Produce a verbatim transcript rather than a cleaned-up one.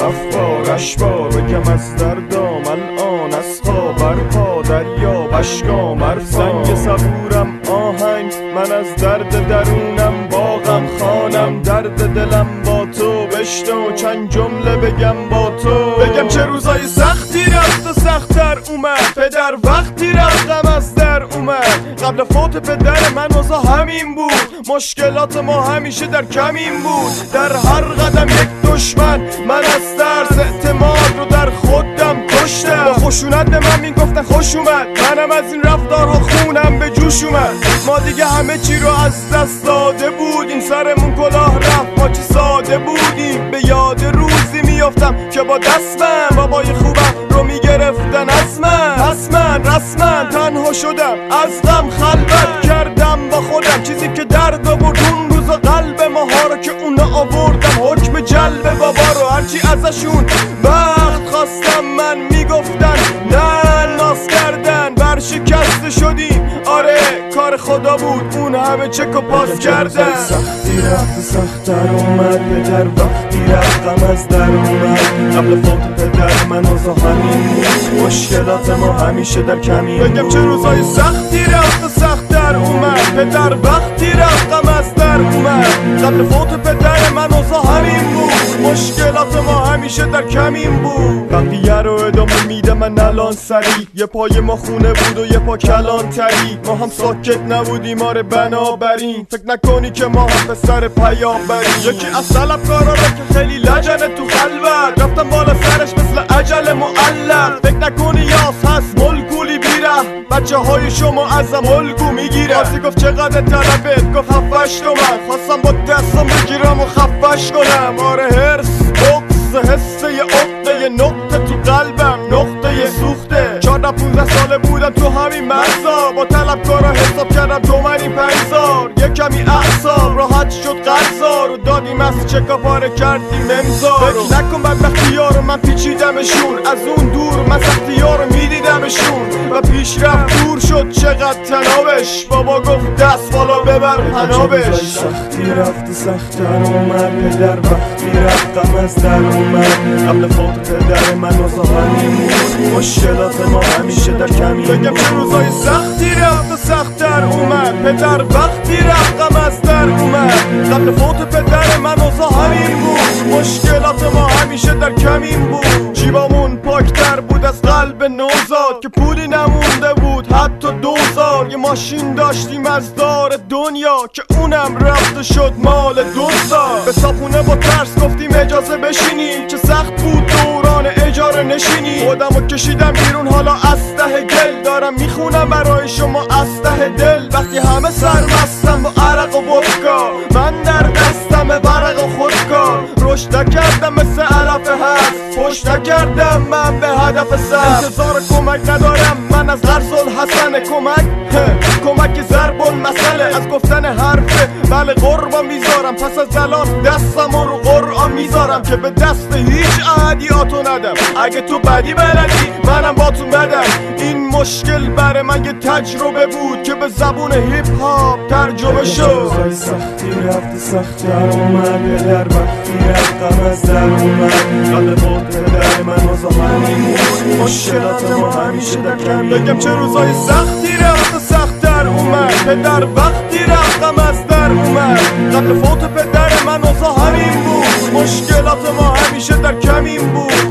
افکارش با بگم از دردام الان از خواب برپا دریا بشکا مرفا سنگ صبورم آهنگ من از درد درونم باغم خانم درد دلم با تو بشنو چند جمله بگم با تو بگم چه روزای سختی رفت و سخت‌تر اومد پدر وقتی رفتم از در اومد قبل فوت پدر من اوضاع همین بود مشکلات ما همیشه در کمین بود در هر قدم یک دشمن من از ترس اعتماد رو در خودم کشتم با خشونت به من میگفتن خوش اومد منم از این رفتارها خونم به جوش اومد ما دیگه همه چی رو از دست داده بودیم سرمون کلاه رفت ما چی ساده بودیم به یاد روزی میافتم که با دست من بابای خوبم رو میگرفتن از من پس من رسما تنها شدم از غم خلوت کردم با خودم چیزی که درد آورد اون روزا قلب ماها رو که اونا آوردم حکم جلب بابا رو هرچی ازشون بخت خواستم من میگفتن نه ناز کردن برشکسته شدیم آره کار خدا بود اون همه چک و پاس کردن سختی رفت سخت‌تر اومد پدر وقتی رفتم از در اومد قبل فوت پدر من اوضاع همین بود مشکلات ما همیشه در کمین بگم چه روزای سختی رفت و سخت‌تر اومد پدر وقتی رفتم از در اومد قبل فوت پدر من اوضاع همین بود مشکلات ما همیشه در کمین بود بقیه رو ادامه میده من الان سری یه پای ما خونه بود و یه پا کلان تری ما هم ساکت نبودیم آره بنابراین فکر نکنی که ما هم پسر پیامبریم یکی از طلبکارا رو که خیلی لجنه تو خلوت رفتم بالا سرش مثل عجل معلق فکر نکنی یاس هست ملکولی بیره بچه های شما ازم الگو میگیره آسی گفت چقدر طلبت گفت هفتش تومن خواستم با دستم بگیرم و خفش کنم آره هرس بغض حسه یه عقده یه نقطه تو قلبم نقطه سوخته چهارده پونزده ساله بودم تو همین مرزا با طلبکارا حساب کردم تو منی پنجزار یه کمی اعصاب راحت شد قرضا رو دادیم از چکا پاره کردیم امضا فکر نکن بدبختی ها رو من پیچیدمشون از اون دور من سختی ها رو میدیدمشون و پیش رفت دور شد چقدر تنابش بابا گفت دست بالا ببر پنابش سختی رفت سخت‌تر اومد پدر وقتی رفتم از در اومد قبل فوت پدر من اوضاع همین بود مشکلات ما همیشه در کمین بگم چه روزای سختی رفت و سخت‌تر اومد پدر وقتی رفتم از در اومد قبل فوت پدر من اوضاع همین بود مشکلات ما همیشه در کمین بود جیبامون پاکتر بود از قلب نوزاد که پولی نمونده بود حتی دوزار یه ماشین داشتیم از دار دنیا که اونم رفت شد مال دوزار به صاحبونه با ترس گفتیم اجازه بشینیم چه سخت بود دوران اجاره نشینی خودمو کشیدم بیرون حالا از ته گل دارم میخونم برای شما از ته دل وقتی همه سرمستم با عرق و ودکا من در دستم ورق و خودکار رشد نکردم مثل علف هست پشت نکردم من به هدف سر انتظار کمک ندارم من از غرض الحسن کمک کمک ضرب المثل از گفتن حرفه بله قربان میذارم پس از الان دستم رو قرآن میذارم که به دست هیچ عادیاتو ندم اگه تو بدی بلدی منم با تو بدم این مشکل برای من یه تجربه بود که به زبون هیپ هاپ ترجمه شد سختی رفت سخت‌تر اومد پدر وقتی رفتم از در اومد قبل فوت پدر من اوضاع همین بود مشکلات ما همیشه در کمین بگم چه روزای سختی رفت و سخت‌تر اومد پدر وقتی رفتم از در اومد قبل فوت پدر من اوضاع همین بود مشکلات ما همیشه در کمین بود